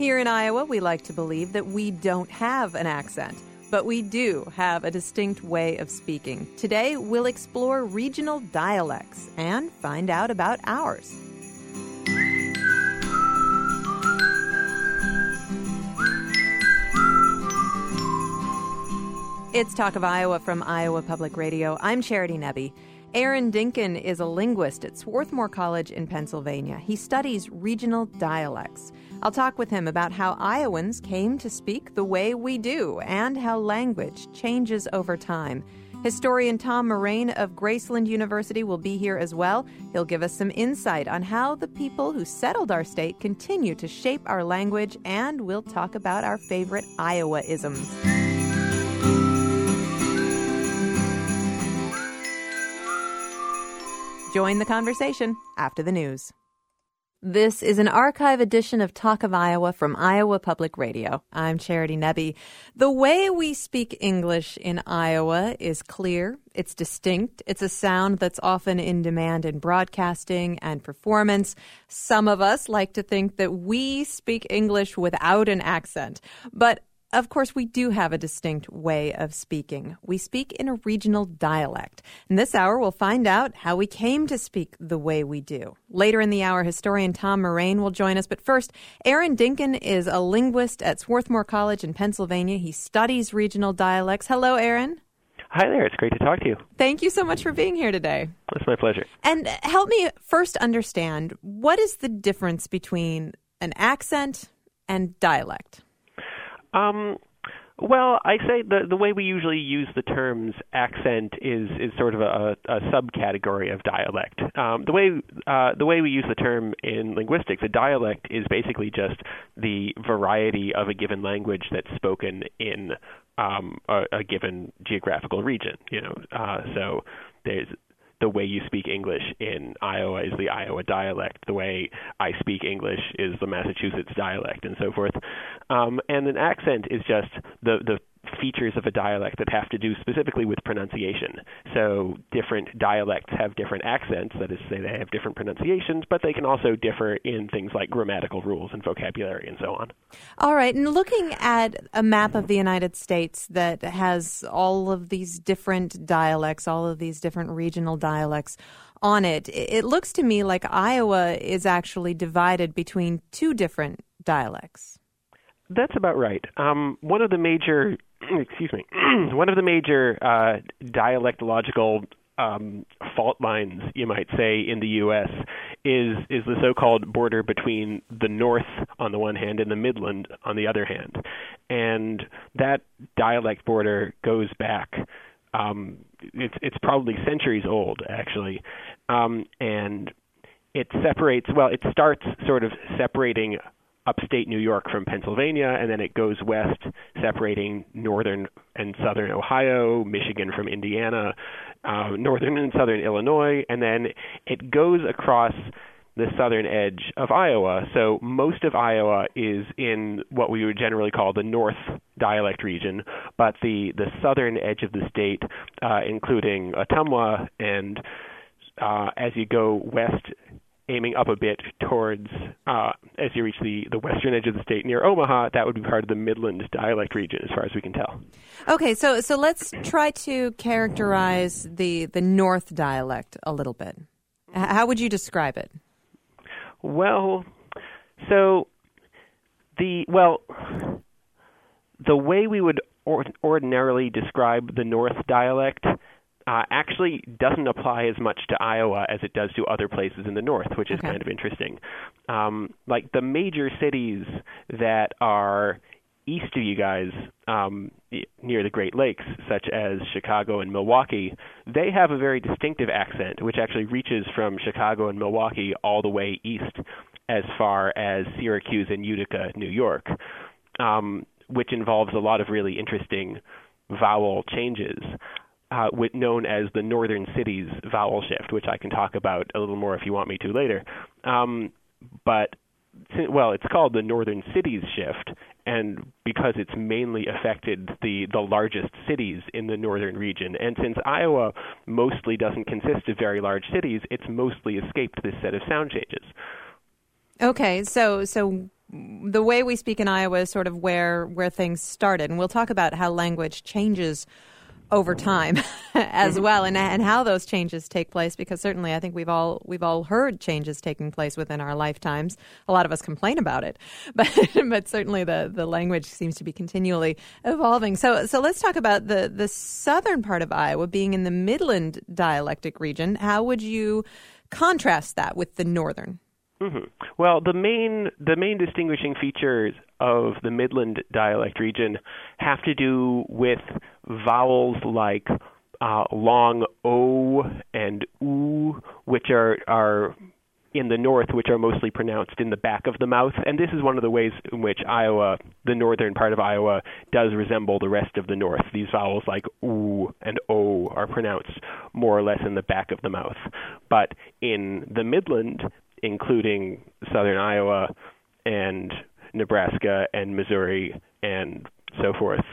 Here in Iowa, we like to believe that we don't have an accent, but we do have a distinct way of speaking. Today, we'll explore regional dialects and find out about ours. It's Talk of Iowa from Iowa Public Radio. I'm Charity Nebbe. Aaron Dinkin is a linguist at Swarthmore College in Pennsylvania. He studies regional dialects. I'll talk with him about how Iowans came to speak the way we do and how language changes over time. Historian Tom Moraine of Graceland University will be here as well. He'll give us some insight on how the people who settled our state continue to shape our language, and we'll talk about our favorite Iowa-isms. Join the conversation after the news. This is an archive edition of Talk of Iowa from Iowa Public Radio. I'm Charity Nebbe. The way we speak English in Iowa is clear, it's distinct, it's a sound that's often in demand in broadcasting and performance. Some of us like to think that we speak English without an accent, but of course, we do have a distinct way of speaking. We speak in a regional dialect. In this hour, we'll find out how we came to speak the way we do. Later in the hour, historian Tom Moraine will join us. But first, Aaron Dinkin is a linguist at Swarthmore College in Pennsylvania. He studies regional dialects. Hello, Aaron. Hi there. It's great to talk to you. Thank you so much for being here today. It's my pleasure. And help me first understand, what is the difference between an accent and dialect? Well, I say the way we usually use the terms accent is sort of a subcategory of dialect. The way we use the term in linguistics, a dialect is basically just the variety of a given language that's spoken in a given geographical region. So there's the way you speak English in Iowa is the Iowa dialect. The way I speak English is the Massachusetts dialect, and so forth. And an accent is just the features of a dialect that have to do specifically with pronunciation. So different dialects have different accents, that is to say they have different pronunciations, but they can also differ in things like grammatical rules and vocabulary and so on. All right, and looking at a map of the United States that has all of these different dialects, all of these different regional dialects on it, it looks to me like Iowa is actually divided between two different dialects. That's about right. One of the major dialectological fault lines, you might say, in the U.S. is the so-called border between the North on the one hand and the Midland on the other hand. And that dialect border goes back, it's probably centuries old, actually. And it starts sort of separating upstate New York from Pennsylvania, and then it goes west, separating northern and southern Ohio, Michigan from Indiana, northern and southern Illinois, and then it goes across the southern edge of Iowa. So most of Iowa is in what we would generally call the North dialect region, but the southern edge of the state, including Ottumwa, and as you go west, aiming up a bit towards, as you reach the western edge of the state near Omaha, that would be part of the Midland dialect region, as far as we can tell. Okay, so let's try to characterize the North dialect a little bit. How would you describe it? Well, so the way we would ordinarily describe the North dialect actually doesn't apply as much to Iowa as it does to other places in the North, which is kind of interesting. Like the major cities that are east of you guys, near the Great Lakes, such as Chicago and Milwaukee, they have a very distinctive accent, which actually reaches from Chicago and Milwaukee all the way east as far as Syracuse and Utica, New York, which involves a lot of really interesting vowel changes. Known as the Northern Cities vowel shift, which I can talk about a little more if you want me to later. But it's called the Northern Cities shift, and because it's mainly affected the largest cities in the northern region. And since Iowa mostly doesn't consist of very large cities, it's mostly escaped this set of sound changes. Okay, so the way we speak in Iowa is sort of where things started. And we'll talk about how language changes over time as well, and how those changes take place, because certainly I think we've all heard changes taking place within our lifetimes. A lot of us complain about it, but certainly the language seems to be continually evolving. So let's talk about the southern part of Iowa being in the Midland dialectic region. How would you contrast that with the northern? Mm-hmm. Well, the main distinguishing features of the Midland dialect region have to do with vowels like long O and U, which are in the north, which are mostly pronounced in the back of the mouth. And this is one of the ways in which Iowa, the northern part of Iowa, does resemble the rest of the north. These vowels like U and O are pronounced more or less in the back of the mouth. But in the Midland, including southern Iowa and Nebraska and Missouri and so forth,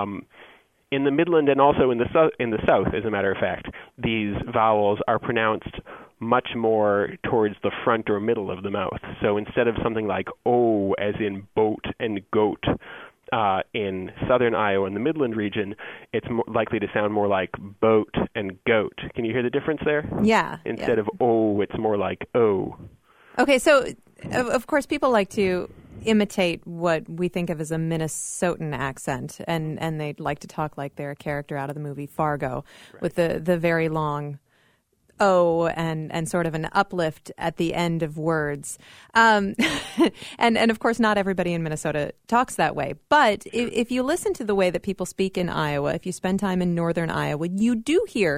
in the Midland and also in the South, as a matter of fact, these vowels are pronounced much more towards the front or middle of the mouth. So instead of something like O, as in boat and goat, in southern Iowa and the Midland region, it's likely to sound more like boat and goat. Can you hear the difference there? Yeah. Instead of O, it's more like O. Okay, so of course people like to imitate what we think of as a Minnesotan accent, and they'd like to talk like they're a character out of the movie Fargo, right, with the very long O and sort of an uplift at the end of words. And of course, not everybody in Minnesota talks that way. But if you listen to the way that people speak in Iowa, if you spend time in northern Iowa, you do hear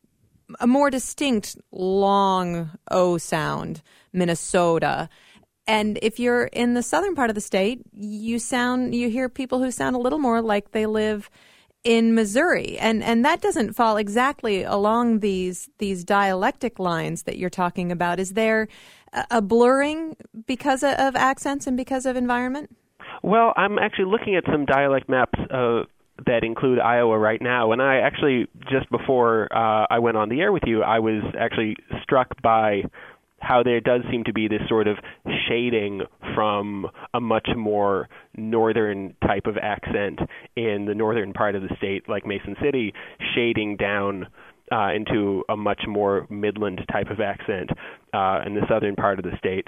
a more distinct long O sound, Minnesota. And if you're in the southern part of the state, you hear people who sound a little more like they live in Missouri, and that doesn't fall exactly along these dialectic lines that you're talking about. Is there a blurring because of accents and because of environment? Well, I'm actually looking at some dialect maps that include Iowa right now, and I actually, just before I went on the air with you, I was actually struck by how there does seem to be this sort of shading from a much more northern type of accent in the northern part of the state, like Mason City, shading down into a much more Midland type of accent in the southern part of the state.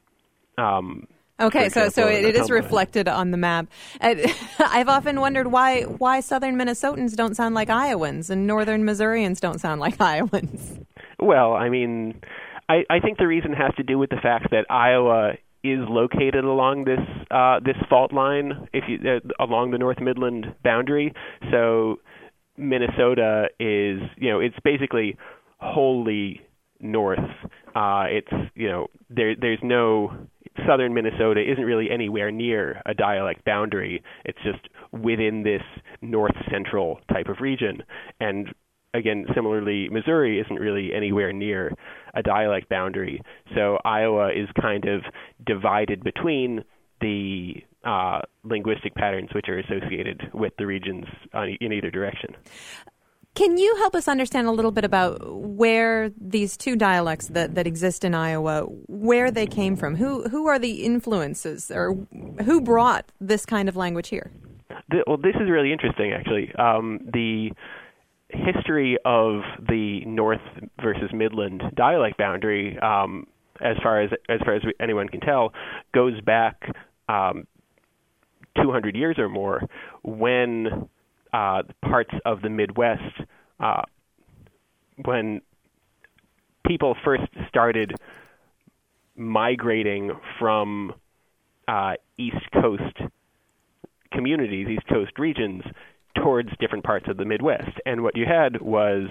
Okay, so it is reflected on the map. I've often wondered why southern Minnesotans don't sound like Iowans and northern Missourians don't sound like Iowans. Well, I mean, I think the reason has to do with the fact that Iowa is located along this fault line, along the North Midland boundary. So Minnesota is, it's basically wholly north. There's no southern Minnesota isn't really anywhere near a dialect boundary. It's just within this north central type of region. And again, similarly, Missouri isn't really anywhere near a dialect boundary. So Iowa is kind of divided between the linguistic patterns which are associated with the regions in either direction. Can you help us understand a little bit about where these two dialects that exist in Iowa, where they came from? Who are the influences, or who brought this kind of language here? Well, this is really interesting, actually. The history of the North versus Midland dialect boundary, as far as anyone can tell, goes back 200 years or more, when parts of the Midwest, when people first started migrating from East Coast communities, East Coast regions, towards different parts of the Midwest. And what you had was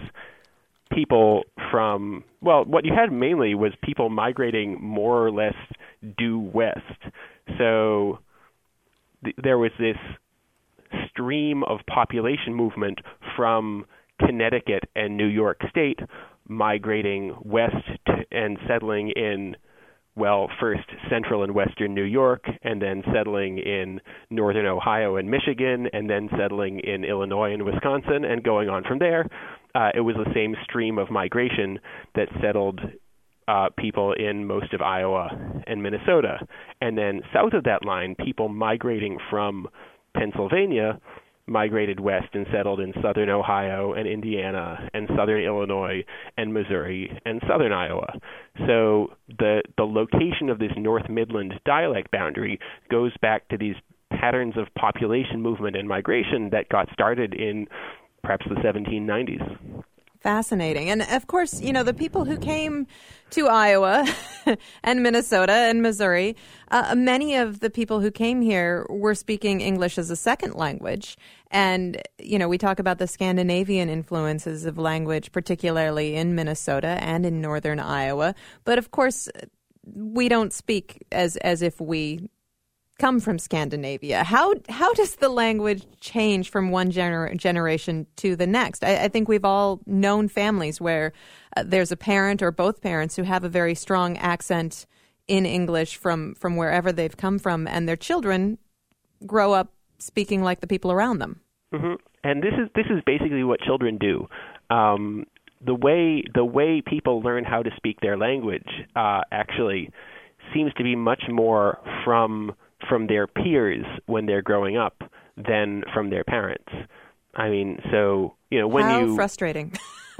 what you had mainly was people migrating more or less due west. So there was this stream of population movement from Connecticut and New York State migrating west and settling in, first central and western New York, and then settling in northern Ohio and Michigan, and then settling in Illinois and Wisconsin, and going on from there. It was the same stream of migration that settled people in most of Iowa and Minnesota. And then south of that line, people migrating from Pennsylvania migrated west and settled in southern Ohio and Indiana and southern Illinois and Missouri and southern Iowa. So the location of this North Midland dialect boundary goes back to these patterns of population movement and migration that got started in perhaps the 1790s. Fascinating. And of course, the people who came to Iowa and Minnesota and Missouri, many of the people who came here were speaking English as a second language. And, we talk about the Scandinavian influences of language, particularly in Minnesota and in northern Iowa. But of course, we don't speak as if we come from Scandinavia. How does the language change from one generation to the next? I think we've all known families where there's a parent or both parents who have a very strong accent in English from wherever they've come from, and their children grow up speaking like the people around them. Mm-hmm. And this is basically what children do. The way people learn how to speak their language actually seems to be much more from their peers when they're growing up than from their parents. I mean, so, when How frustrating.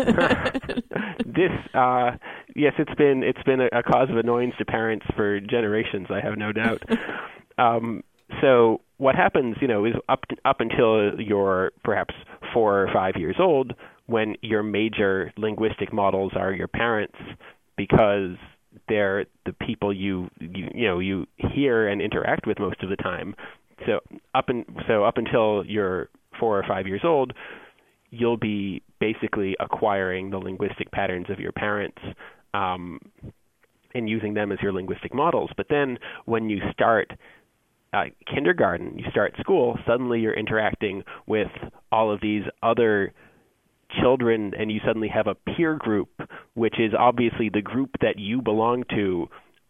Yes, it's been a cause of annoyance to parents for generations, I have no doubt. So what happens, is up until you're perhaps 4 or 5 years old, when your major linguistic models are your parents, because they're the people you hear and interact with most of the time. So up until you're 4 or 5 years old, you'll be basically acquiring the linguistic patterns of your parents and using them as your linguistic models. But then when you start kindergarten, you start school, suddenly you're interacting with all of these other children, and you suddenly have a peer group, which is obviously the group that you belong to,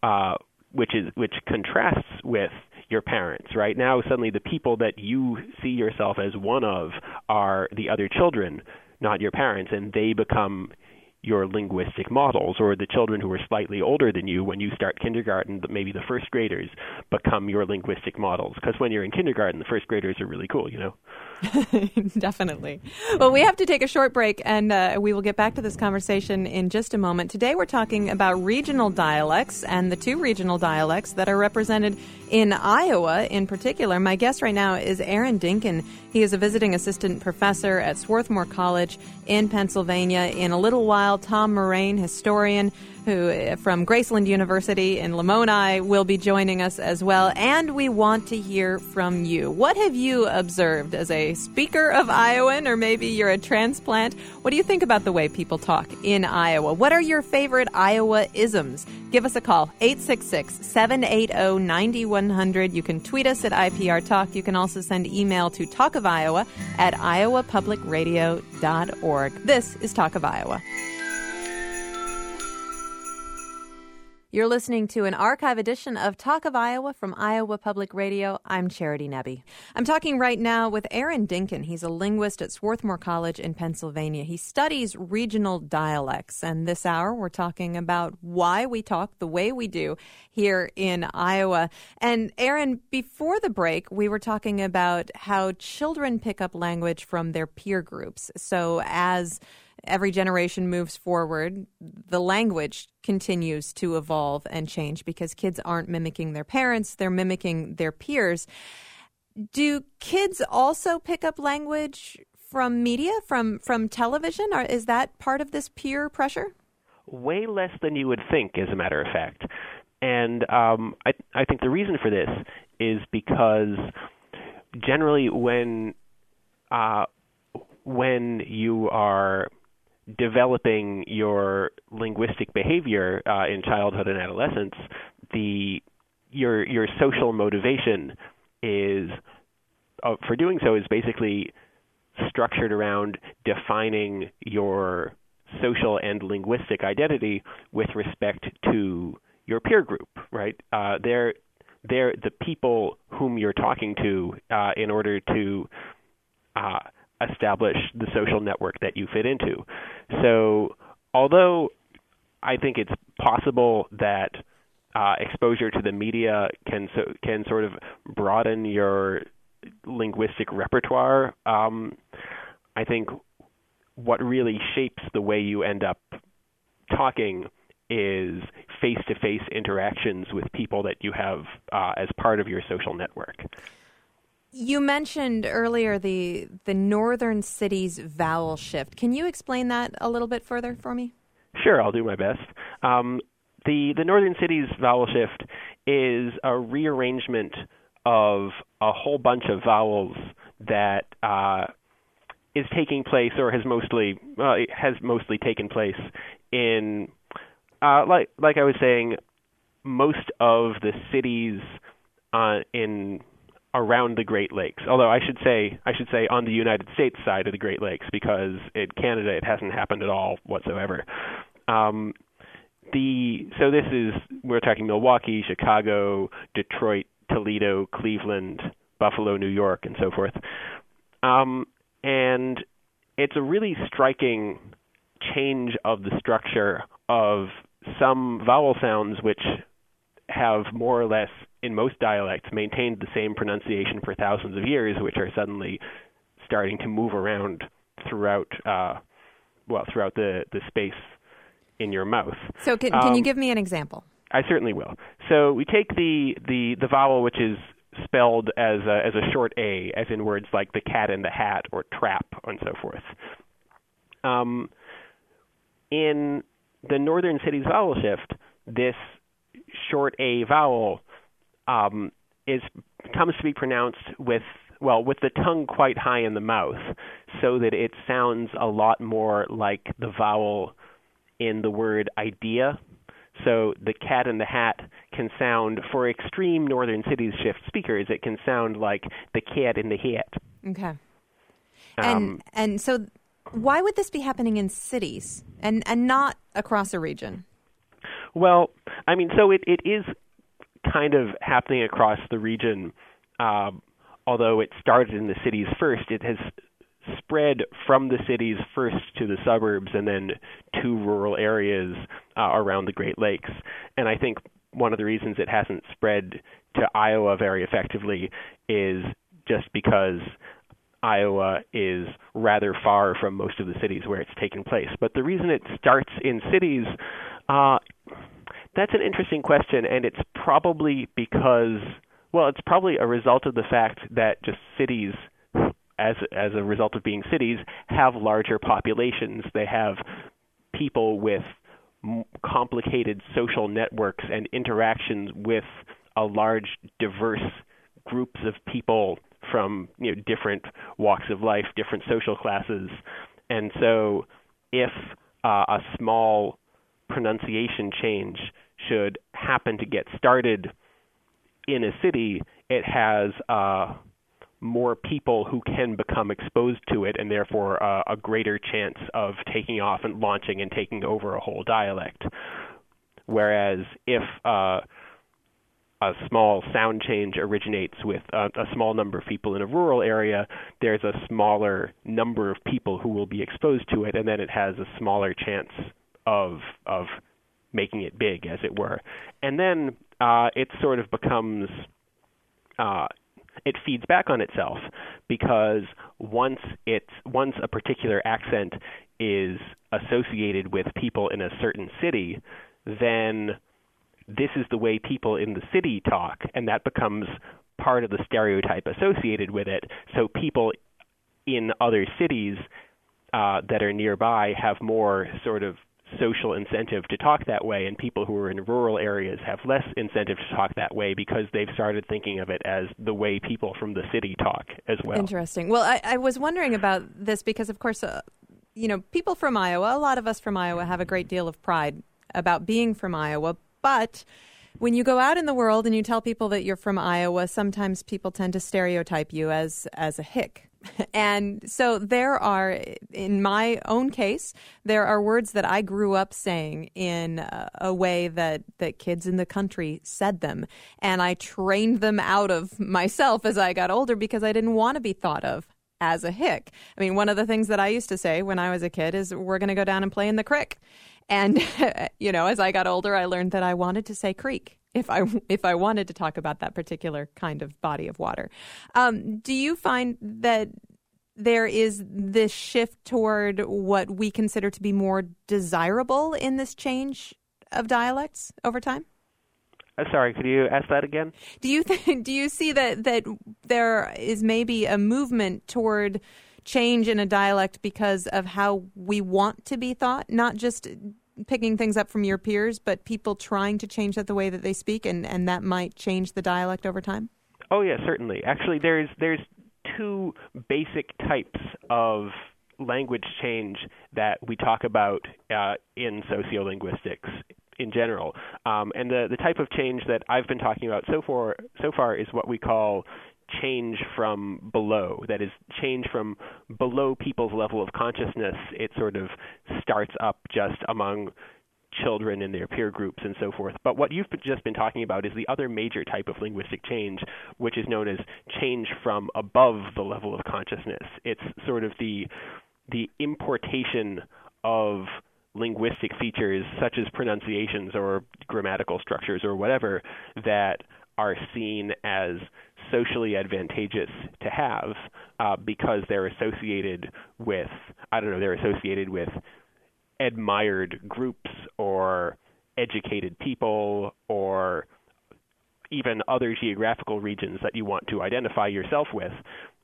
which contrasts with your parents. Right now, suddenly the people that you see yourself as one of are the other children, not your parents, and they become your linguistic models, or the children who are slightly older than you when you start kindergarten, maybe the first graders, become your linguistic models. Because when you're in kindergarten, the first graders are really cool, Definitely. Well, we have to take a short break, and we will get back to this conversation in just a moment. Today we're talking about regional dialects and the 2 regional dialects that are represented in Iowa in particular. My guest right now is Aaron Dinkin. He is a visiting assistant professor at Swarthmore College in Pennsylvania. In a little while, Tom Moraine, historian who from Graceland University in Lamoni, will be joining us as well. And we want to hear from you. What have you observed as a speaker of Iowan, or maybe you're a transplant? What do you think about the way people talk in Iowa? What are your favorite Iowa isms? Give us a call, 866-780-9100. You can tweet us at IPR Talk. You can also send email to talkofiowa@iowapublicradio.org. This is Talk of Iowa. You're listening to an archive edition of Talk of Iowa from Iowa Public Radio. I'm Charity Nebbe. I'm talking right now with Aaron Dinkin. He's a linguist at Swarthmore College in Pennsylvania. He studies regional dialects, and this hour we're talking about why we talk the way we do here in Iowa. And Aaron, before the break, we were talking about how children pick up language from their peer groups. So as every generation moves forward, the language continues to evolve and change because kids aren't mimicking their parents, they're mimicking their peers. Do kids also pick up language from media, from television? Or is that part of this peer pressure? Way less than you would think, as a matter of fact. And I think the reason for this is because generally when you are developing your linguistic behavior in childhood and adolescence, your social motivation is for doing so is basically structured around defining your social and linguistic identity with respect to your peer group, right? They're the people whom you're talking to in order to establish the social network that you fit into. So although I think it's possible that exposure to the media can sort of broaden your linguistic repertoire. I think what really shapes the way you end up talking is face-to-face interactions with people that you have as part of your social network. You mentioned earlier the northern cities vowel shift. Can you explain that a little bit further for me? Sure, I'll do my best. The northern cities vowel shift is a rearrangement of a whole bunch of vowels that is taking place, or has mostly taken place in, like I was saying, most of the cities in around the Great Lakes. Although I should say on the United States side of the Great Lakes, because in Canada it hasn't happened at all whatsoever. We're talking Milwaukee, Chicago, Detroit, Toledo, Cleveland, Buffalo, New York, and so forth. And it's a really striking change of the structure of some vowel sounds which have more or less, in most dialects, maintained the same pronunciation for thousands of years, which are suddenly starting to move around throughout the space in your mouth. So can you give me an example? I certainly will. So we take the vowel which is spelled as a short A, as in words like the cat in the hat or trap and so forth. In the northern cities vowel shift, this short A vowel comes to be pronounced with the tongue quite high in the mouth, so that it sounds a lot more like the vowel in the word idea. So the cat in the hat can sound, for extreme northern cities shift speakers, it can sound like the cat in the hat. Okay. And so why would this be happening in cities and not across a region? Well, I mean, so it is kind of happening across the region, although it started in the cities first. It has spread from the cities first to the suburbs and then to rural areas around the Great Lakes. And I think one of the reasons it hasn't spread to Iowa very effectively is just because Iowa is rather far from most of the cities where it's taken place. But the reason it starts in cities, that's an interesting question, and it's probably it's probably a result of the fact that just cities, as a result of being cities, have larger populations. They have people with complicated social networks and interactions with a large, diverse groups of people from different walks of life, different social classes. And so if a small pronunciation change should happen to get started in a city, it has more people who can become exposed to it, and therefore a greater chance of taking off and launching and taking over a whole dialect. Whereas if a small sound change originates with a small number of people in a rural area, there's a smaller number of people who will be exposed to it, and then it has a smaller chance of making it big, as it were. And then it sort of becomes it feeds back on itself, because once a particular accent is associated with people in a certain city, then this is the way people in the city talk, and that becomes part of the stereotype associated with it. So people in other cities that are nearby have more sort of social incentive to talk that way, and people who are in rural areas have less incentive to talk that way, because they've started thinking of it as the way people from the city talk as well. Interesting. Well, I was wondering about this because, of course, people from Iowa, a lot of us from Iowa have a great deal of pride about being from Iowa, but when you go out in the world and you tell people that you're from Iowa, sometimes people tend to stereotype you as a hick. And so there are, in my own case, there are words that I grew up saying in a way that kids in the country said them. And I trained them out of myself as I got older because I didn't want to be thought of as a hick. I mean, one of the things that I used to say when I was a kid is, we're going to go down and play in the crick. And, as I got older, I learned that I wanted to say creek if I wanted to talk about that particular kind of body of water. Do you find that there is this shift toward what we consider to be more desirable in this change of dialects over time? Sorry, could you ask that again? Do you see that there is maybe a movement toward change in a dialect because of how we want to be thought, not just picking things up from your peers, but people trying to change that the way that they speak, and that might change the dialect over time? Oh, yeah, certainly. Actually, there's two basic types of language change that we talk about in sociolinguistics in general. And the type of change that I've been talking about so far is what we call change from below. That is, change from below people's level of consciousness. It sort of starts up just among children in their peer groups and so forth. But what you've just been talking about is the other major type of linguistic change, which is known as change from above the level of consciousness. It's sort of the importation of linguistic features such as pronunciations or grammatical structures or whatever that are seen as socially advantageous to have because they're associated with, admired groups or educated people or even other geographical regions that you want to identify yourself with.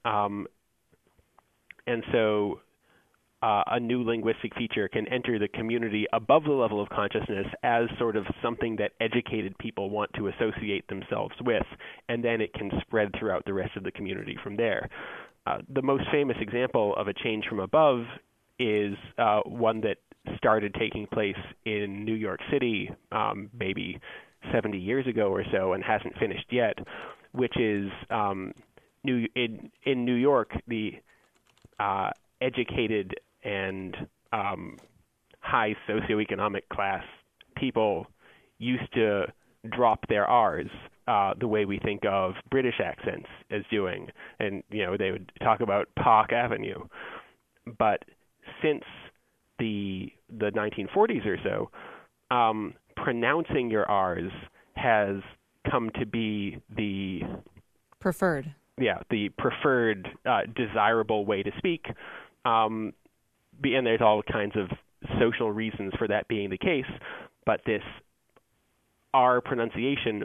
And so a new linguistic feature can enter the community above the level of consciousness as sort of something that educated people want to associate themselves with, and then it can spread throughout the rest of the community from there. The most famous example of a change from above is one that started taking place in New York City maybe 70 years ago or so and hasn't finished yet, which is in New York, the educated and high socioeconomic class people used to drop their R's the way we think of British accents as doing. And, they would talk about Park Avenue. But since the 1940s or so, pronouncing your R's has come to be the preferred. Yeah, the preferred, desirable way to speak. And there's all kinds of social reasons for that being the case. But this R pronunciation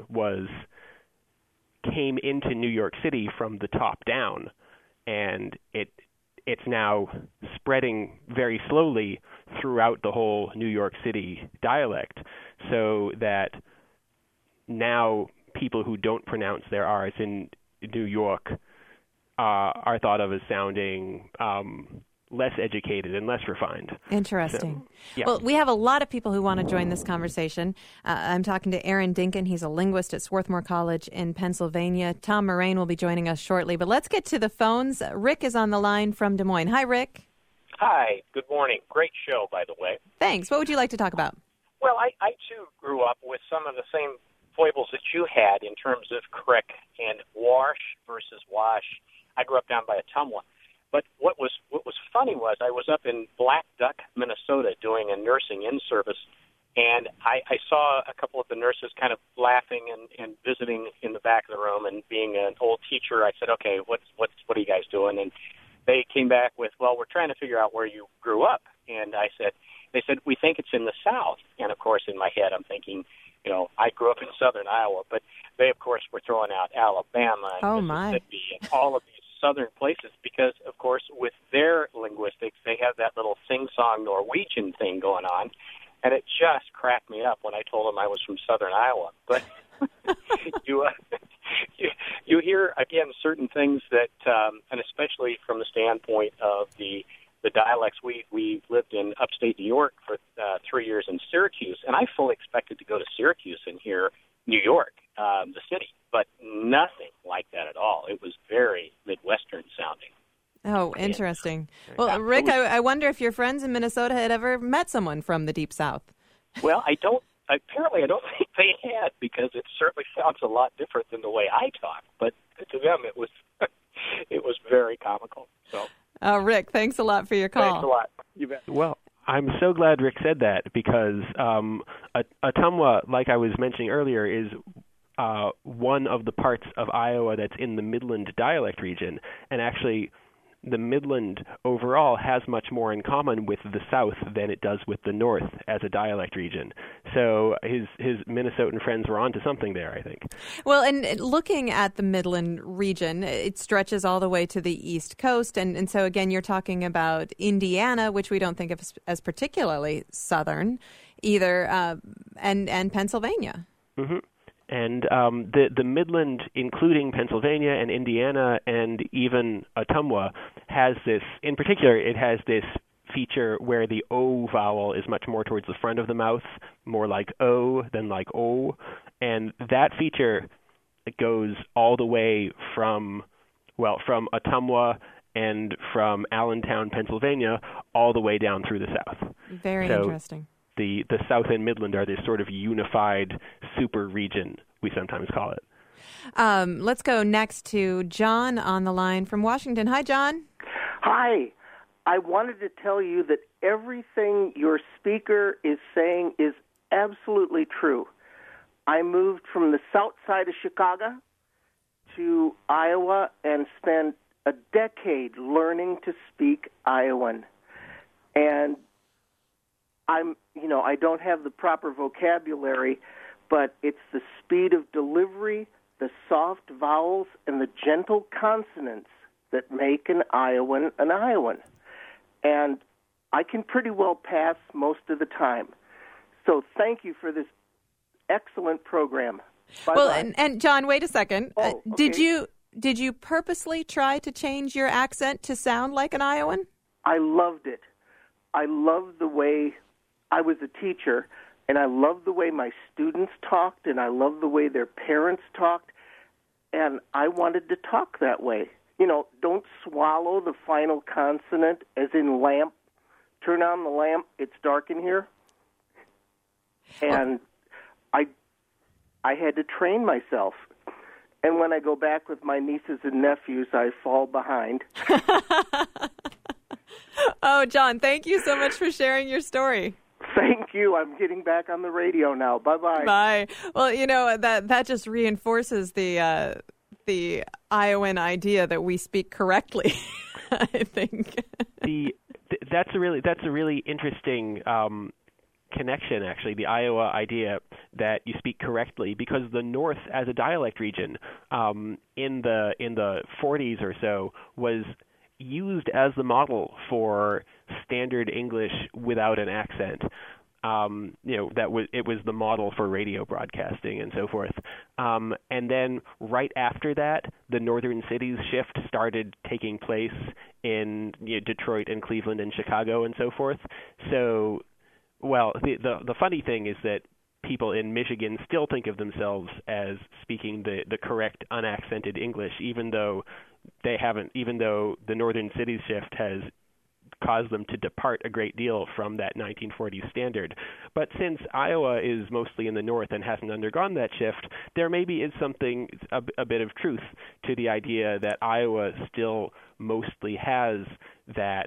came into New York City from the top down, and it's now spreading very slowly throughout the whole New York City dialect, so that now people who don't pronounce their R's in New York are thought of as sounding less educated and less refined. Interesting. So, yeah. Well, we have a lot of people who want to join this conversation. I'm talking to Aaron Dinkin. He's a linguist at Swarthmore College in Pennsylvania. Tom Moraine will be joining us shortly. But let's get to the phones. Rick is on the line from Des Moines. Hi, Rick. Hi. Good morning. Great show, by the way. Thanks. What would you like to talk about? Well, I too, grew up with some of the same foibles that you had in terms of crick and wash versus wash. I grew up down by Ottumwa. But what was funny was I was up in Black Duck, Minnesota, doing a nursing in-service, and I saw a couple of the nurses kind of laughing and visiting in the back of the room. And being an old teacher, I said, "Okay, what are you guys doing?" And they came back with, "Well, we're trying to figure out where you grew up." And they said, "We think it's in the South." And of course, in my head, I'm thinking, I grew up in southern Iowa, but they, of course, were throwing out Alabama and Mississippi and all of these southern places because, of course, with their linguistics, they have that little sing-song Norwegian thing going on, and it just cracked me up when I told them I was from southern Iowa. But you hear, again, certain things that, and especially from the standpoint of the dialects. We lived in upstate New York for 3 years in Syracuse, and I fully expected to go to Syracuse and hear New York, the city, but nothing like that at all. It was very Midwestern sounding. Oh, interesting. Well, Rick, I wonder if your friends in Minnesota had ever met someone from the Deep South. Well, apparently I don't think they had, because it certainly sounds a lot different than the way I talk, but to them it was very comical. So, Rick, thanks a lot for your call. Thanks a lot. You bet. Well, I'm so glad Rick said that because Ottumwa, like I was mentioning earlier, is one of the parts of Iowa that's in the Midland dialect region, and actually the Midland overall has much more in common with the South than it does with the North as a dialect region. So his Minnesotan friends were onto something there, I think. Well, and looking at the Midland region, it stretches all the way to the East Coast. And so, again, you're talking about Indiana, which we don't think of as particularly southern either, and Pennsylvania. Mm-hmm. And the Midland, including Pennsylvania and Indiana and even Ottumwa, has this, in particular, it has this feature where the O vowel is much more towards the front of the mouth, more like O than like O. And that feature goes all the way from Ottumwa and from Allentown, Pennsylvania, all the way down through the South. Very interesting. The South and Midland are this sort of unified super region, we sometimes call it. Let's go next to John on the line from Washington. Hi, John. Hi. I wanted to tell you that everything your speaker is saying is absolutely true. I moved from the south side of Chicago to Iowa and spent a decade learning to speak Iowan. And I don't have the proper vocabulary, but it's the speed of delivery, the soft vowels, and the gentle consonants that make an Iowan an Iowan. And I can pretty well pass most of the time. So thank you for this excellent program. Bye-bye. Well, and John, wait a second. Oh, okay. Did you purposely try to change your accent to sound like an Iowan? I loved it. I loved the way I was a teacher, and I loved the way my students talked, and I loved the way their parents talked, and I wanted to talk that way. Don't swallow the final consonant, as in lamp. Turn on the lamp, it's dark in here. And I had to train myself. And when I go back with my nieces and nephews, I fall behind. Oh, John, thank you so much for sharing your story. Thank you. I'm getting back on the radio now. Bye-bye. Bye. Well, that just reinforces the Iowan idea that we speak correctly, I think. That's a really interesting connection, actually, the Iowa idea that you speak correctly, because the North as a dialect region in the 40s or so was used as the model for standard English without an accent. It was the model for radio broadcasting and so forth. And then right after that, the northern cities shift started taking place in Detroit and Cleveland and Chicago and so forth. So, the funny thing is that people in Michigan still think of themselves as speaking the correct unaccented English, even though the northern cities shift has caused them to depart a great deal from that 1940s standard. But since Iowa is mostly in the north and hasn't undergone that shift, there maybe is a bit of truth to the idea that Iowa still mostly has that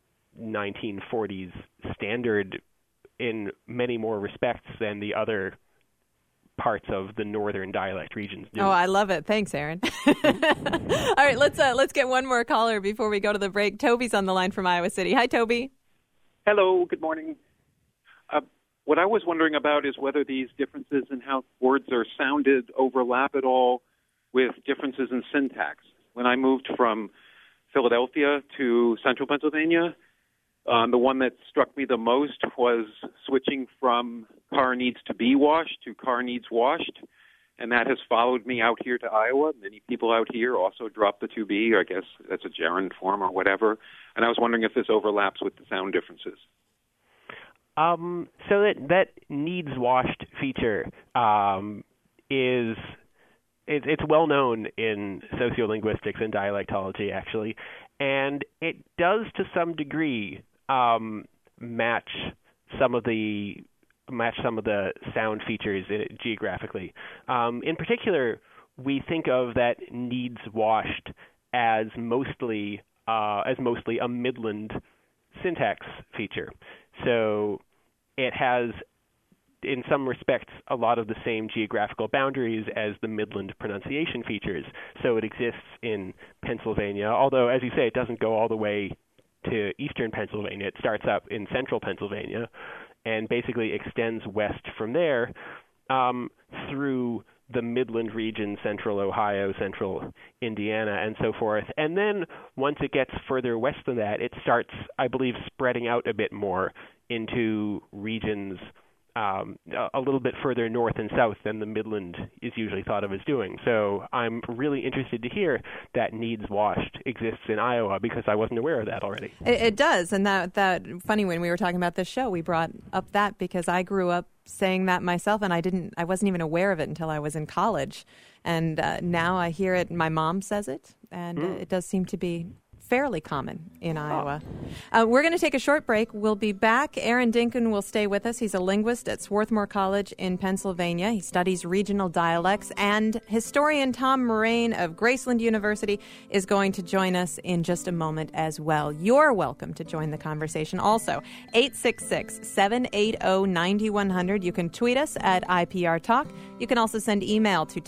1940s standard in many more respects than the other parts of the northern dialect regions do. Oh, I love it. Thanks, Aaron. All right, let's get one more caller before we go to the break. Toby's on the line from Iowa City. Hi, Toby. Hello, good morning. What I was wondering about is whether these differences in how words are sounded overlap at all with differences in syntax. When I moved from Philadelphia to central Pennsylvania, the one that struck me the most was switching from car needs to be washed to car needs washed, and that has followed me out here to Iowa. Many people out here also drop the to be, or I guess that's a gerund form or whatever, and I was wondering if this overlaps with the sound differences. So that needs washed feature it's well known in sociolinguistics and dialectology, actually, and it does to some degree match some of the sound features geographically. In particular, we think of that needs washed as mostly a Midland syntax feature. So it has, in some respects, a lot of the same geographical boundaries as the Midland pronunciation features. So it exists in Pennsylvania, although, as you say, it doesn't go all the way to eastern Pennsylvania. It starts up in central Pennsylvania and basically extends west from there through the Midland region, central Ohio, central Indiana, and so forth. And then once it gets further west than that, it starts, I believe, spreading out a bit more into regions a little bit further north and south than the Midland is usually thought of as doing. So I'm really interested to hear that Needs Washed exists in Iowa, because I wasn't aware of that already. It does, and that funny, when we were talking about this show, we brought up that because I grew up saying that myself, and I wasn't even aware of it until I was in college, and now I hear it. My mom says it, and it does seem to be fairly common in Iowa. We're going to take a short break. We'll be back. Aaron Dinkin will stay with us. He's a linguist at Swarthmore College in Pennsylvania. He studies regional dialects, and historian Tom Moraine of Graceland University is going to join us in just a moment as well. You're welcome to join the conversation also. 866-780-9100. You can tweet us at IPR Talk. You can also send email to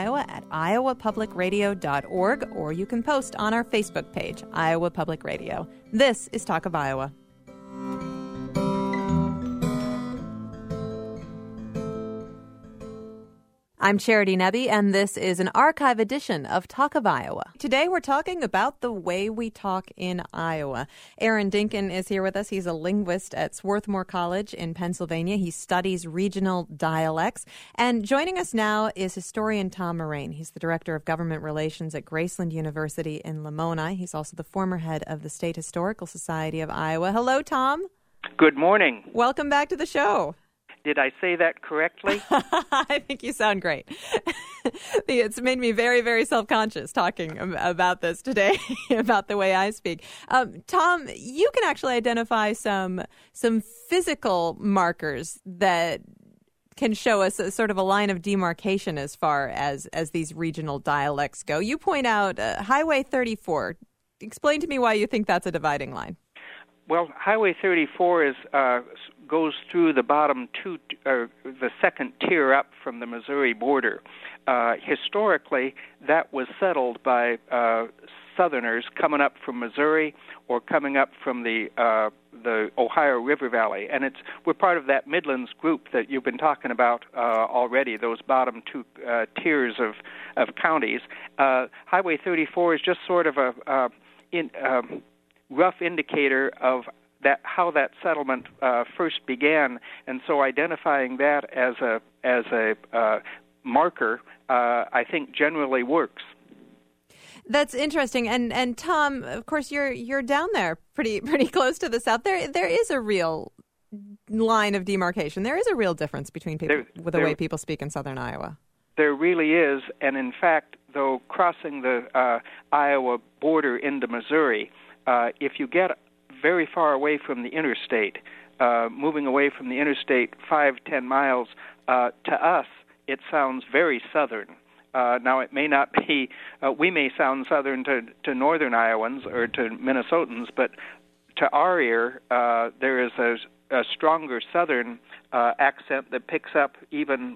talkofiowa@iowapublicradio.org, or you can post on our Facebook page, Iowa Public Radio. This is Talk of Iowa. I'm Charity Nebbe, and this is an archive edition of Talk of Iowa. Today we're talking about the way we talk in Iowa. Aaron Dinkin is here with us. He's a linguist at Swarthmore College in Pennsylvania. He studies regional dialects. And joining us now is historian Tom Moraine. He's the Director of Government Relations at Graceland University in Lamoni. He's also the former head of the State Historical Society of Iowa. Hello, Tom. Good morning. Welcome back to the show. Did I say that correctly? I think you sound great. It's made me very, very self-conscious talking about this today, about the way I speak. Tom, you can actually identify some physical markers that can show us a sort of a line of demarcation as far as these regional dialects go. You point out Highway 34. Explain to me why you think that's a dividing line. Well, Highway 34 goes through the bottom the second tier up from the Missouri border. Historically, that was settled by Southerners coming up from Missouri or coming up from the Ohio River Valley, and we're part of that Midlands group that you've been talking about already. Those bottom two tiers of counties. Highway 34 is just sort of a rough indicator of how that settlement first began, and so identifying that as a marker, I think generally works. That's interesting, and Tom, of course, you're down there, pretty close to the south. There is a real line of demarcation. There is a real difference between people with the way people speak in southern Iowa. There really is, and in fact, though, crossing the Iowa border into Missouri, if you get very far away from the interstate, moving away from the interstate 5-10 miles, to us, it sounds very southern. Now, it may not be, we may sound southern to northern Iowans or to Minnesotans, but to our ear, there is a stronger southern accent that picks up even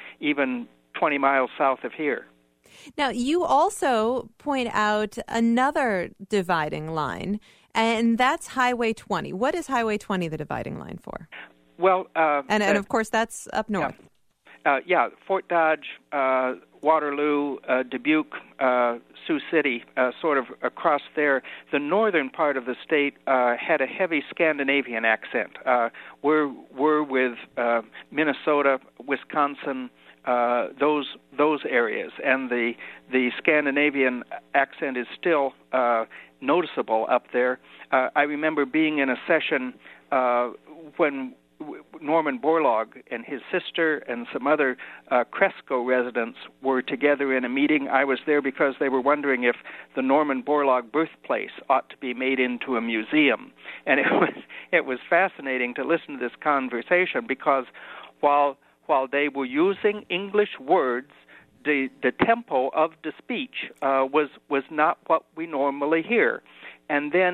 20 miles south of here. Now, you also point out another dividing line, and that's Highway 20. What is Highway 20 the dividing line for? Well, and of course, that's up north. Yeah, Fort Dodge, Waterloo, Dubuque, Sioux City, sort of across there. The northern part of the state had a heavy Scandinavian accent. We're with Minnesota, Wisconsin, those areas, and the Scandinavian accent is still noticeable up there. I remember being in a session when Norman Borlaug and his sister and some other Cresco residents were together in a meeting. I was there because they were wondering if the Norman Borlaug birthplace ought to be made into a museum. And it was fascinating to listen to this conversation because while they were using English words, the tempo of the speech was not what we normally hear. And then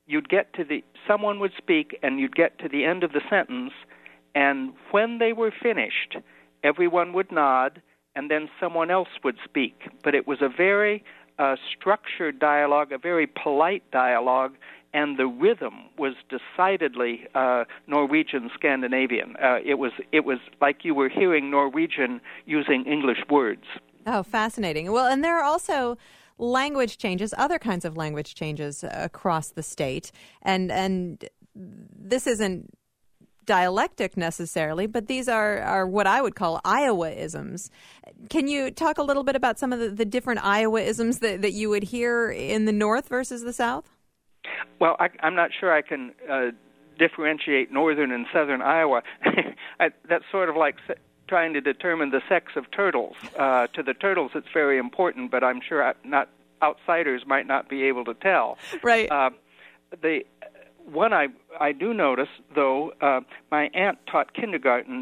someone would speak, and you'd get to the end of the sentence, and when they were finished, everyone would nod, and then someone else would speak. But it was a very structured dialogue, a very polite dialogue, and the rhythm was decidedly Norwegian Scandinavian. It was like you were hearing Norwegian using English words. Oh, fascinating. Well, and there are also language changes, other kinds of language changes across the state, and this isn't dialectic necessarily, but these are what I would call Iowa-isms. Can you talk a little bit about some of the different Iowa-isms that you would hear in the North versus the South? Well, I'm not sure I can differentiate northern and southern Iowa. That's sort of like trying to determine the sex of turtles. To the turtles, it's very important, but I'm sure outsiders might not be able to tell. Right. The one I do notice, though, my aunt taught kindergarten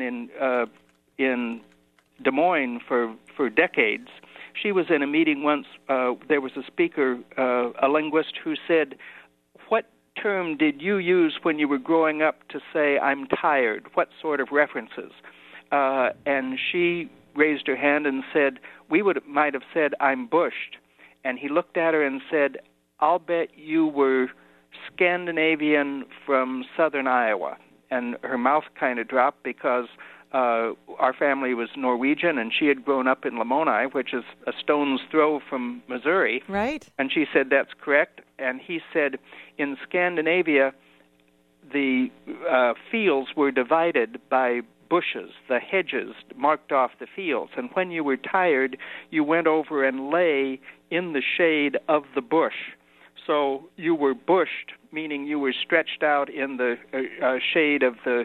in Des Moines for decades. She was in a meeting once. There was a speaker, a linguist, who said, "What term did you use when you were growing up to say, 'I'm tired'? What sort of references?" And she raised her hand and said, might have said, "I'm bushed." And he looked at her and said, "I'll bet you were Scandinavian from southern Iowa." And her mouth kind of dropped because our family was Norwegian, and she had grown up in Lamoni, which is a stone's throw from Missouri. Right. And she said, "That's correct." And he said, in Scandinavia, the fields were divided by bushes. The hedges marked off the fields. And when you were tired, you went over and lay in the shade of the bush. So you were bushed, meaning you were stretched out in the shade of the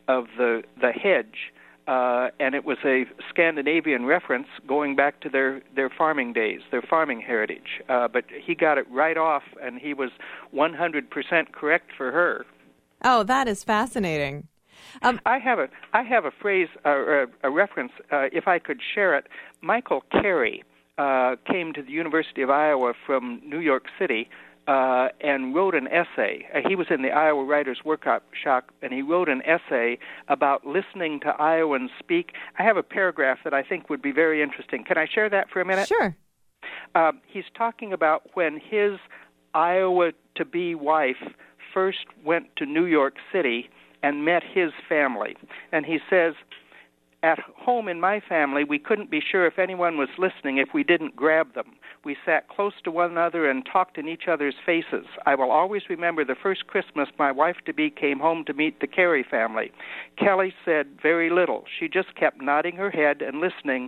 hedge. And it was a Scandinavian reference going back to their farming days, their farming heritage. But he got it right off, and he was 100% correct for her. Oh, that is fascinating. I have a phrase, a reference, if I could share it. Michael Carey came to the University of Iowa from New York City and wrote an essay. He was in the Iowa Writers Workshop, and he wrote an essay about listening to Iowans speak. I have a paragraph that I think would be very interesting. Can I share that for a minute? Sure. He's talking about when his Iowa-to-be wife first went to New York City and met his family. And he says, "At home in my family, we couldn't be sure if anyone was listening if we didn't grab them. We sat close to one another and talked in each other's faces. I will always remember the first Christmas my wife-to-be came home to meet the Carey family. Kelly said very little. She just kept nodding her head and listening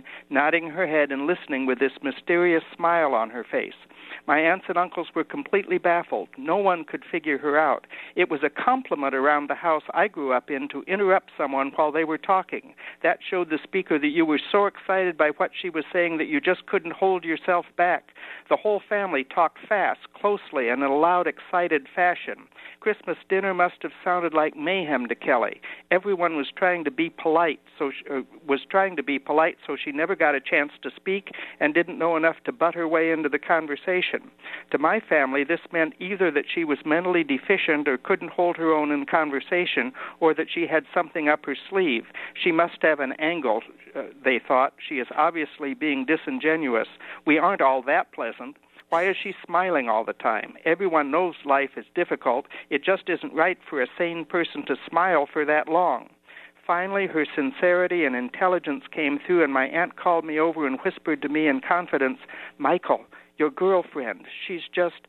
with this mysterious smile on her face. My aunts and uncles were completely baffled. No one could figure her out. It was a compliment around the house I grew up in to interrupt someone while they were talking. That showed the speaker that you were so excited by what she was saying that you just couldn't hold yourself back. The whole family talked fast, closely, and in a loud, excited fashion. Christmas dinner must have sounded like mayhem to Kelly. Everyone was trying to be polite, so she never got a chance to speak and didn't know enough to butt her way into the conversation. To my family, this meant either that she was mentally deficient or couldn't hold her own in conversation, or that she had something up her sleeve. She must have an angle, they thought. She is obviously being disingenuous. We aren't all that pleasant. Why is she smiling all the time? Everyone knows life is difficult. It just isn't right for a sane person to smile for that long. Finally, her sincerity and intelligence came through, and my aunt called me over and whispered to me in confidence, "Michael, your girlfriend, she's just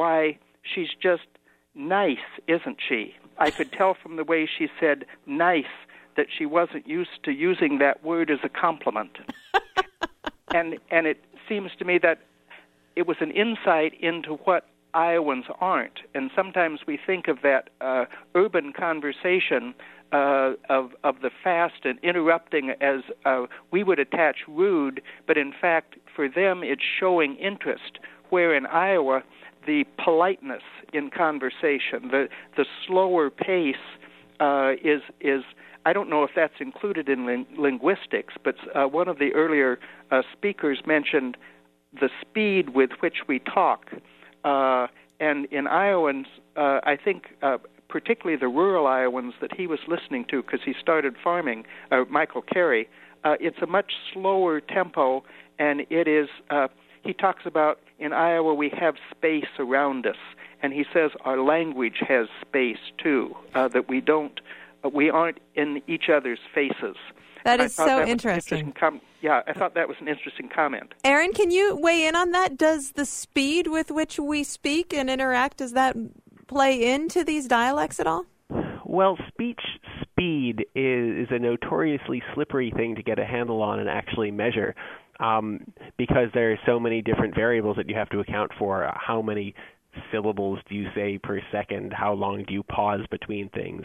nice, isn't she?" I could tell from the way she said nice that she wasn't used to using that word as a compliment. And it seems to me that it was an insight into what Iowans aren't. And sometimes we think of that urban conversation of the fast and interrupting as we would attach rude, but in fact, for them, it's showing interest, where in Iowa, the politeness in conversation, the slower pace is I don't know if that's included in linguistics, but one of the earlier speakers mentioned the speed with which we talk and in Iowans, I think particularly the rural Iowans that he was listening to, because he started farming, Michael Carey, it's a much slower tempo, and it is, he talks about, in Iowa we have space around us, and he says our language has space too, that we aren't in each other's faces. That is so interesting. I thought that was an interesting comment. Aaron, can you weigh in on that? Does the speed with which we speak and interact, does that play into these dialects at all? Well, speech speed is a notoriously slippery thing to get a handle on and actually measure, because there are so many different variables that you have to account for. How many syllables do you say per second? How long do you pause between things?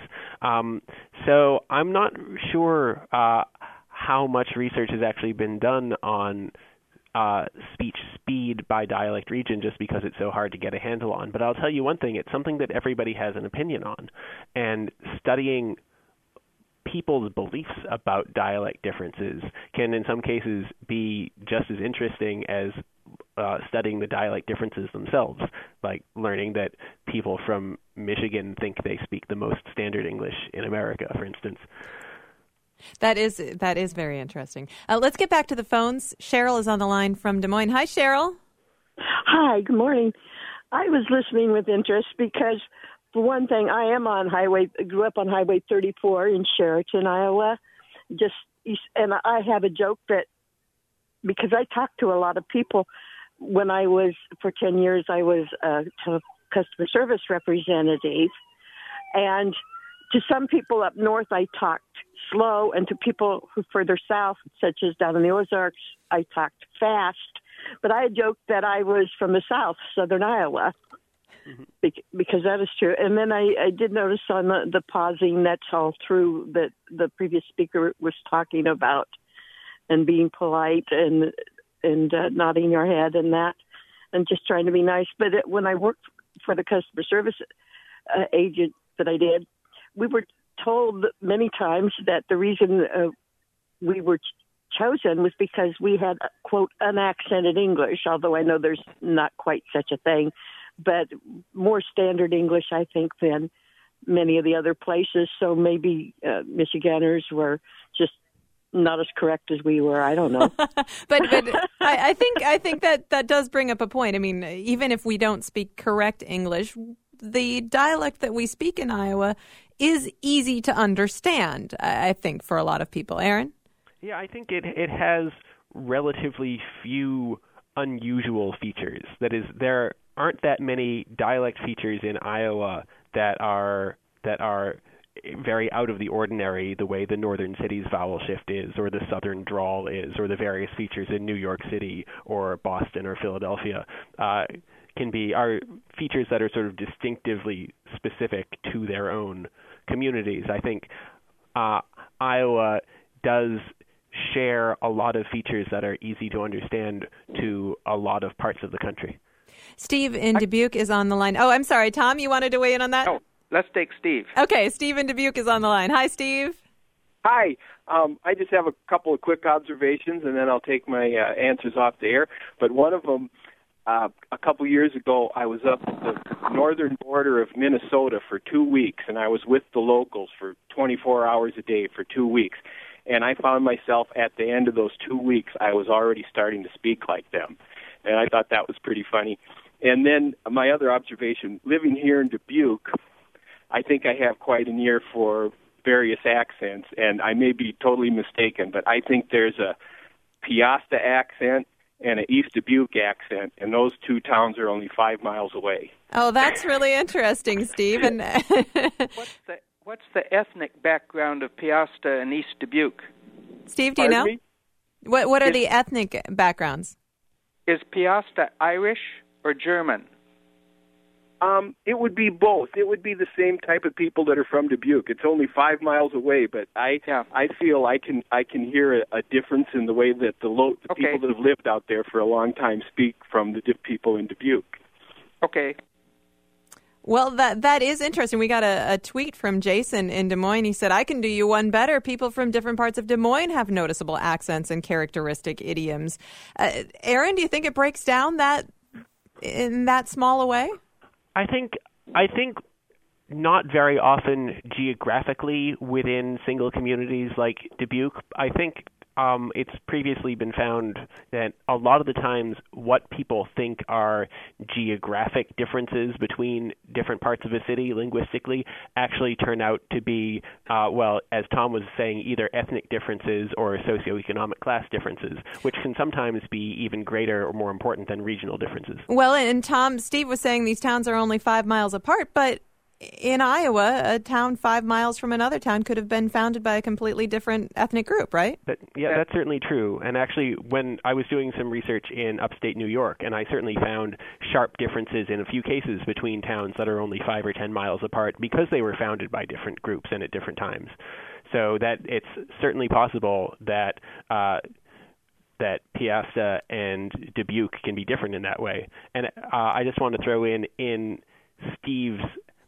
So I'm not sure how much research has actually been done on speech speed by dialect region, just because it's so hard to get a handle on. But I'll tell you one thing, it's something that everybody has an opinion on. And studying people's beliefs about dialect differences can in some cases be just as interesting as studying the dialect differences themselves, like learning that people from Michigan think they speak the most standard English in America, for instance. That is very interesting. Let's get back to the phones. Cheryl is on the line from Des Moines. Hi, Cheryl. Hi, good morning. I was listening with interest because, for one thing, I grew up on Highway 34 in Sheraton, Iowa. And I have a joke that, because I talked to a lot of people when for 10 years, I was a customer service representative. And to some people up north, I talked slow, and to people who further south, such as down in the Ozarks, I talked fast. But I joked that I was from the south, southern Iowa, because that is true. And then I did notice on the pausing, that's all through that the previous speaker was talking about, and being polite and nodding your head and that, and just trying to be nice. But when I worked for the customer service agent that I did, we were told many times that the reason we were chosen was because we had, quote, unaccented English, although I know there's not quite such a thing, but more standard English, I think, than many of the other places. So maybe Michiganders were just not as correct as we were. I don't know. but I think that does bring up a point. I mean, even if we don't speak correct English, the dialect that we speak in Iowa is easy to understand, I think, for a lot of people. Aaron? Yeah, I think it has relatively few unusual features. That is, there aren't that many dialect features in Iowa that are very out of the ordinary, the way the northern city's vowel shift is, or the southern drawl is, or the various features in New York City or Boston or Philadelphia are features that are sort of distinctively specific to their own communities. I think Iowa does share a lot of features that are easy to understand to a lot of parts of the country. Steve in Dubuque is on the line. Oh, I'm sorry, Tom, you wanted to weigh in on that? Oh, let's take Steve. Okay, Steve in Dubuque is on the line. Hi, Steve. Hi. I just have a couple of quick observations, and then I'll take my answers off the air. But one of them, a couple years ago, I was up at the northern border of Minnesota for 2 weeks, and I was with the locals for 24 hours a day for 2 weeks. And I found myself at the end of those 2 weeks, I was already starting to speak like them. And I thought that was pretty funny. And then my other observation, living here in Dubuque, I think I have quite an ear for various accents, and I may be totally mistaken, but I think there's a Piasta accent and an East Dubuque accent, and those two towns are only 5 miles away. Oh, that's really interesting, Steve. And What's the ethnic background of Piasta and East Dubuque? Steve, do you know? Me? What are the ethnic backgrounds? Is Piasta Irish or German? It would be both. It would be the same type of people that are from Dubuque. It's only 5 miles away, but I feel I can hear a difference in the way that the people that have lived out there for a long time speak from the people in Dubuque. Okay. Well, that is interesting. We got a tweet from Jason in Des Moines. He said, I can do you one better. People from different parts of Des Moines have noticeable accents and characteristic idioms. Aaron, do you think it breaks down that in that small a way? I think not very often geographically within single communities like Dubuque. I think it's previously been found that a lot of the times what people think are geographic differences between different parts of a city linguistically actually turn out to be, as Tom was saying, either ethnic differences or socioeconomic class differences, which can sometimes be even greater or more important than regional differences. Well, and Steve was saying these towns are only 5 miles apart, but in Iowa, a town 5 miles from another town could have been founded by a completely different ethnic group, right? That's certainly true. And actually, when I was doing some research in upstate New York, and I certainly found sharp differences in a few cases between towns that are only 5 or 10 miles apart because they were founded by different groups and at different times. So that it's certainly possible that that Piasta and Dubuque can be different in that way. And I just want to throw in Steve's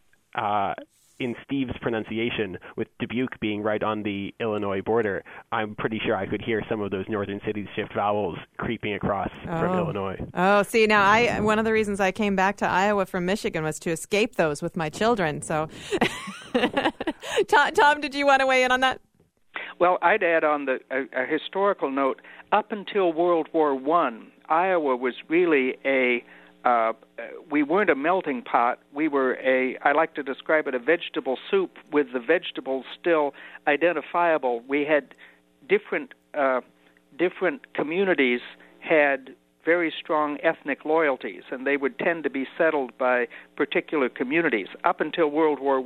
pronunciation, with Dubuque being right on the Illinois border, I'm pretty sure I could hear some of those northern cities shift vowels creeping across from Illinois. Oh, see, now one of the reasons I came back to Iowa from Michigan was to escape those with my children. So, Tom, did you want to weigh in on that? Well, I'd add on a historical note. Up until World War I, Iowa was really we weren't a melting pot. We were I like to describe it, a vegetable soup with the vegetables still identifiable. We had different communities had very strong ethnic loyalties, and they would tend to be settled by particular communities. Up until World War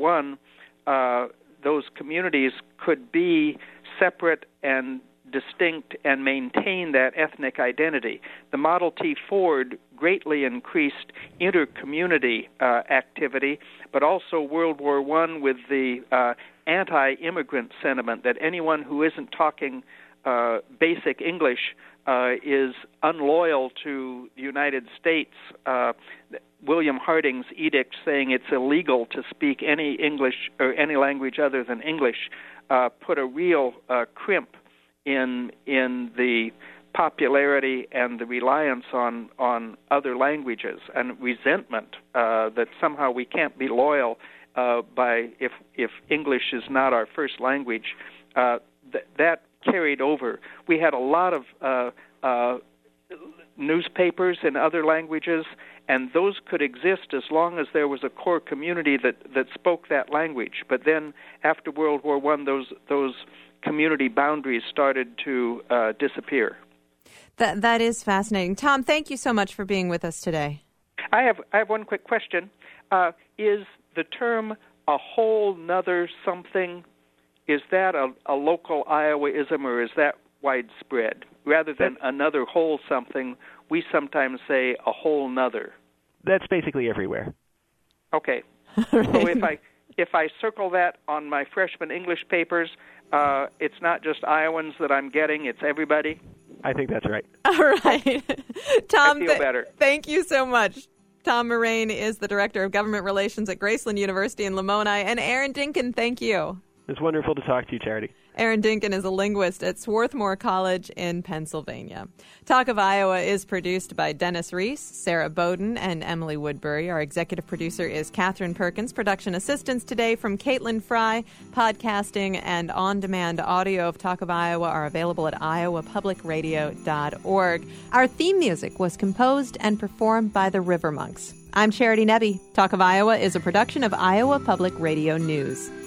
I, those communities could be separate and distinct and maintain that ethnic identity. The Model T Ford greatly increased inter-community activity, but also World War I with the anti-immigrant sentiment that anyone who isn't talking basic English is unloyal to the United States. William Harding's edict saying it's illegal to speak any English or any language other than English put a real crimp in the popularity and the reliance on other languages, and resentment that somehow we can't be loyal by if English is not our first language. That carried over. We had a lot of newspapers in other languages, and those could exist as long as there was a core community that spoke that language. But then after World War I, those community boundaries started to disappear. That is fascinating. Tom, thank you so much for being with us today. I have one quick question. Is the term a whole nother something, is that a local Iowaism, or is that widespread? Rather than another whole something, we sometimes say a whole nother. That's basically everywhere. Okay. Right. So if I circle that on my freshman English papers, it's not just Iowans that I'm getting, it's everybody? I think that's right. All right. Tom, I feel better. Thank you so much. Tom Moraine is the Director of Government Relations at Graceland University in Lamoni. And Aaron Dinkin, thank you. It's wonderful to talk to you, Charity. Aaron Dinkin is a linguist at Swarthmore College in Pennsylvania. Talk of Iowa is produced by Dennis Reese, Sarah Bowden, and Emily Woodbury. Our executive producer is Catherine Perkins. Production assistance today from Caitlin Fry. Podcasting and on-demand audio of Talk of Iowa are available at iowapublicradio.org. Our theme music was composed and performed by the River Monks. I'm Charity Nebbe. Talk of Iowa is a production of Iowa Public Radio News.